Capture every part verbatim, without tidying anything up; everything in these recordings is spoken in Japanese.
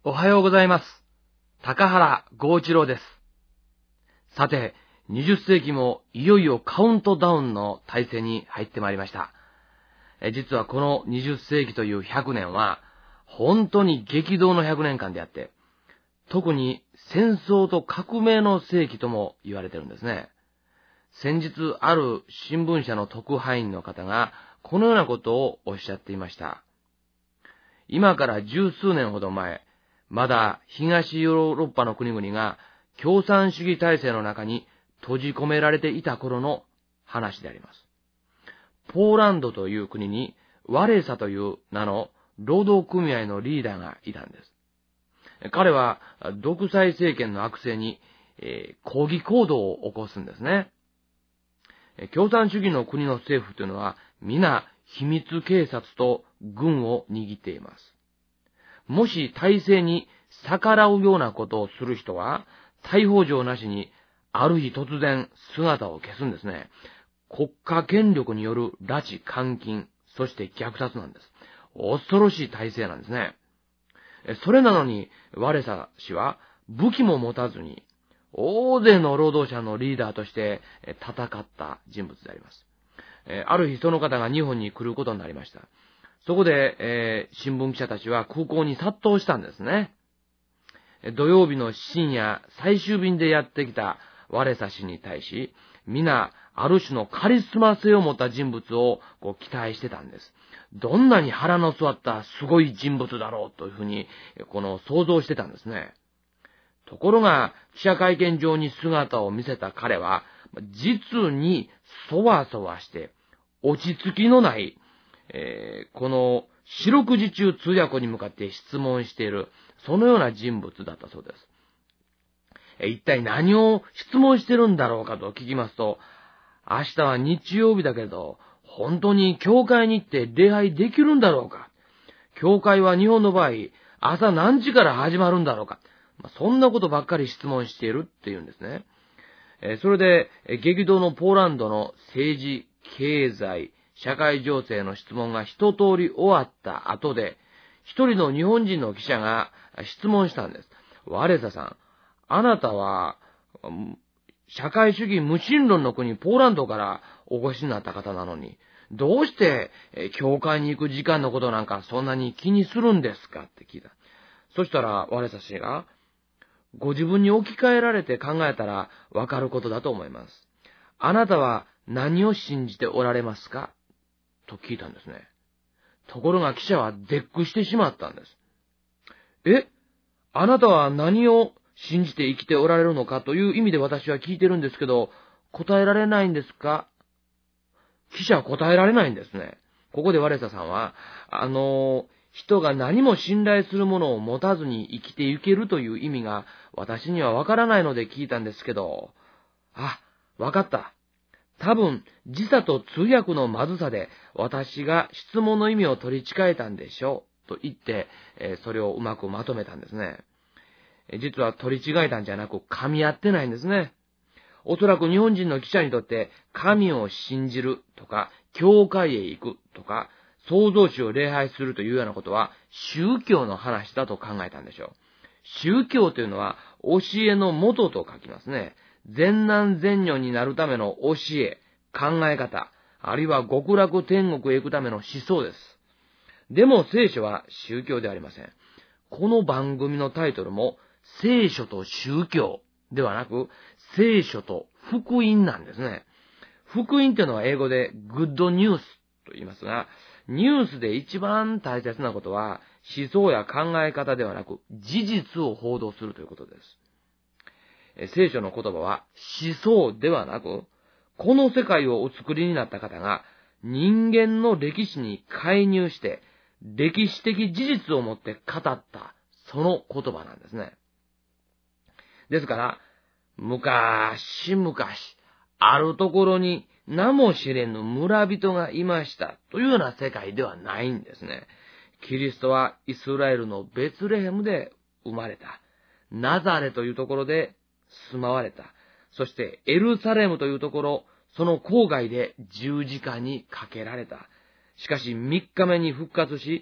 おはようございます。高原剛一郎です。さて、にじゅっせいきもいよいよカウントダウンの体制に入ってまいりました。え実はこのにじゅっせいきというひゃくねんは、本当に激動のひゃくねんかんであって、特に戦争と革命の世紀とも言われてるんですね。先日ある新聞社の特派員の方がこのようなことをおっしゃっていました。今から十数年ほど前、まだ東ヨーロッパの国々が共産主義体制の中に閉じ込められていた頃の話であります。ポーランドという国にワレサという名の労働組合のリーダーがいたんです。彼は独裁政権の悪政に、えー、抗議行動を起こすんですね。共産主義の国の政府というのは皆秘密警察と軍を握っています。もし体制に逆らうようなことをする人は、逮捕状なしにある日突然姿を消すんですね。国家権力による拉致監禁、そして虐殺なんです。恐ろしい体制なんですね。それなのに、ワレサ氏は武器も持たずに、大勢の労働者のリーダーとして戦った人物であります。ある日その方が日本に来ることになりました。そこで、えー、新聞記者たちは空港に殺到したんですね。土曜日の深夜、最終便でやってきたワレサ氏に対し、皆、ある種のカリスマ性を持った人物をこう期待してたんです。どんなに腹の据わったすごい人物だろうというふうに、この想像してたんですね。ところが、記者会見場に姿を見せた彼は、実にそわそわして、落ち着きのない、えー、この四六時中通訳に向かって質問している、そのような人物だったそうです。えー、一体何を質問してるんだろうかと聞きますと、明日は日曜日だけど、本当に教会に行って礼拝できるんだろうか。教会は日本の場合、朝何時から始まるんだろうか。まあ、そんなことばっかり質問しているっていうんですね。えー、それで、えー、激動のポーランドの政治、経済、社会情勢の質問が一通り終わった後で、一人の日本人の記者が質問したんです。ワレサさん、あなたは、社会主義無神論の国ポーランドからお越しになった方なのに、どうして、教会に行く時間のことなんかそんなに気にするんですかって聞いた。そしたら、ワレサ氏が、ご自分に置き換えられて考えたらわかることだと思います。あなたは何を信じておられますかと聞いたんですね。ところが記者は絶句してしまったんです。え、あなたは何を信じて生きておられるのかという意味で私は聞いてるんですけど、答えられないんですか？記者は答えられないんですね。ここでワレサさんは、あの、人が何も信頼するものを持たずに生きていけるという意味が私にはわからないので聞いたんですけど、あ、わかった。多分、時差と通訳のまずさで私が質問の意味を取り違えたんでしょう。と言って、えー、それをうまくまとめたんですね。実は取り違えたんじゃなく噛み合ってないんですね。おそらく日本人の記者にとって神を信じるとか、教会へ行くとか、創造主を礼拝するというようなことは宗教の話だと考えたんでしょう。宗教というのは教えの元と書きますね。善男善女になるための教え、考え方、あるいは極楽天国へ行くための思想です。でも聖書は宗教ではありません。この番組のタイトルも聖書と宗教ではなく聖書と福音なんですね。福音というのは英語でグッドニュースと言いますが、ニュースで一番大切なことは思想や考え方ではなく事実を報道するということです。聖書の言葉は思想ではなく、この世界をお作りになった方が人間の歴史に介入して歴史的事実をもって語ったその言葉なんですね。ですから、昔々あるところに名も知れぬ村人がいましたというような世界ではないんですね。キリストはイスラエルのベツレヘムで生まれた。ナザレというところで住まわれた。そしてエルサレムというところ、その郊外で十字架にかけられた。しかし三日目に復活し、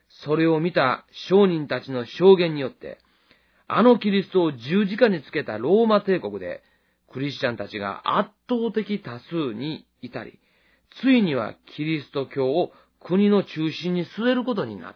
それを見た商人たちの証言によって、あのキリストを十字架につけたローマ帝国で、クリスチャンたちが圧倒的多数にいたり、ついにはキリスト教を国の中心に据えることになった。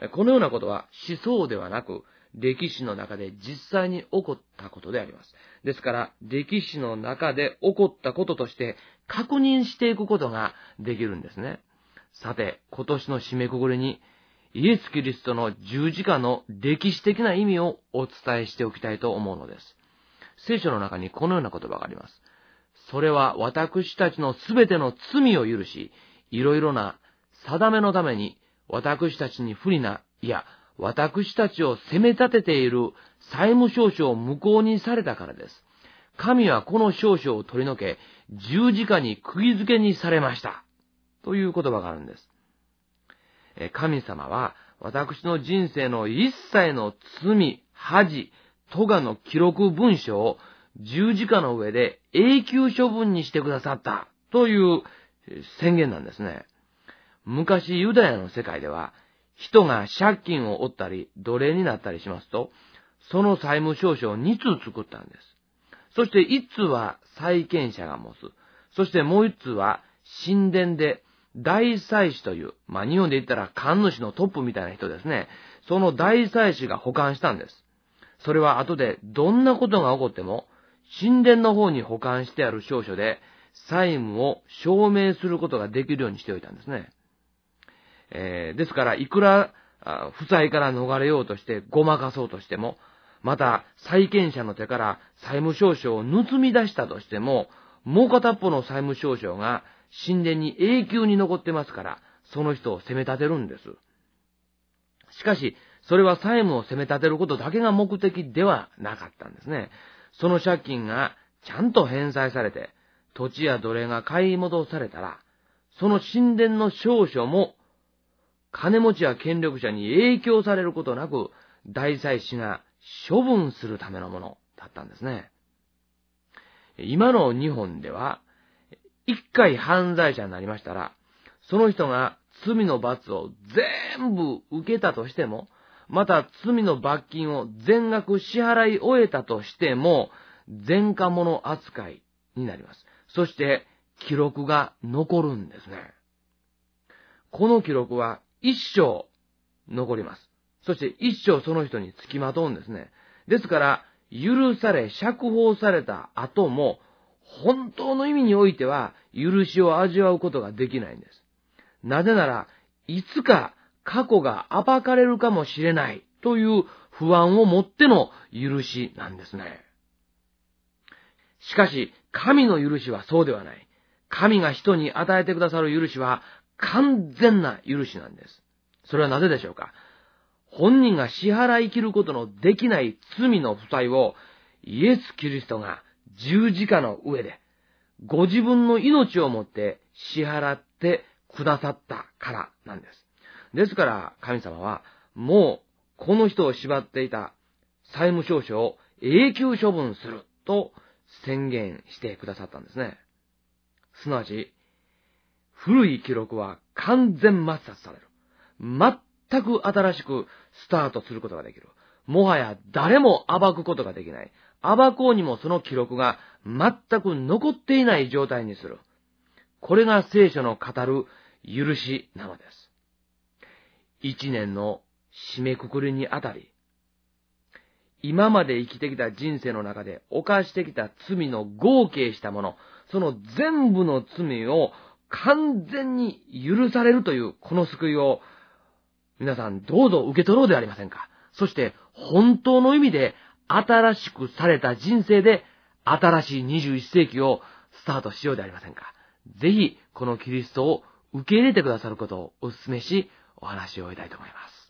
このようなことは思想ではなく、歴史の中で実際に起こったことであります。ですから、歴史の中で起こったこととして確認していくことができるんですね。さて、今年の締めくくりに、イエス・キリストの十字架の歴史的な意味をお伝えしておきたいと思うのです。聖書の中にこのような言葉があります。それは私たちのすべての罪を許し、いろいろな定めのために私たちに不利な、いや、私たちを責め立てている債務証書を無効にされたからです。神はこの証書を取り除け、十字架に釘付けにされました。という言葉があるんです。神様は私の人生の一切の罪、恥、咎の記録文書を十字架の上で永久処分にしてくださったという宣言なんですね。昔ユダヤの世界では人が借金を負ったり奴隷になったりしますと、その債務証書をにつ作ったんです。そしていっつは債権者が持つ。そしてもういっつは神殿で大祭司という、まあ日本で言ったら神主のトップみたいな人ですね。その大祭司が保管したんです。それは後でどんなことが起こっても、神殿の方に保管してある証書で債務を証明することができるようにしておいたんですね。えー、ですからいくら負債から逃れようとしてごまかそうとしても、また債権者の手から債務証書を盗み出したとしても、もう片っぽの債務証書が神殿に永久に残ってますから、その人を責め立てるんです。しかし、それは債務を責め立てることだけが目的ではなかったんですね。その借金がちゃんと返済されて、土地や奴隷が買い戻されたら、その神殿の証書も、金持ちや権力者に影響されることなく、大祭司が処分するためのものだったんですね。今の日本では、一回犯罪者になりましたら、その人が罪の罰を全部受けたとしても、また罪の罰金を全額支払い終えたとしても、前科者扱いになります。そして記録が残るんですね。この記録は一生残ります。そして一生その人につきまとうんですね。ですから、許され、釈放された後も、本当の意味においては、許しを味わうことができないんです。なぜなら、いつか過去が暴かれるかもしれないという不安を持っての許しなんですね。しかし、神の許しはそうではない。神が人に与えてくださる許しは完全な許しなんです。それはなぜでしょうか。本人が支払い切ることのできない罪の負債をイエス・キリストが十字架の上でご自分の命をもって支払ってくださったからなんです。ですから神様はもうこの人を縛っていた債務証書を永久処分すると宣言してくださったんですね。すなわち古い記録は完全抹殺される。全く新しくスタートすることができる。もはや誰も暴くことができない。暴こうにもその記録が全く残っていない状態にする。これが聖書の語る許しなのです。一年の締めくくりにあたり、今まで生きてきた人生の中で犯してきた罪の合計したもの、その全部の罪を完全に許されるというこの救いを皆さんどうぞ受け取ろうではありませんか。そして本当の意味で新しくされた人生で新しいにじゅういっ世紀をスタートしようではありませんか。ぜひこのキリストを受け入れてくださることをお勧めし、お話を終えたいと思います。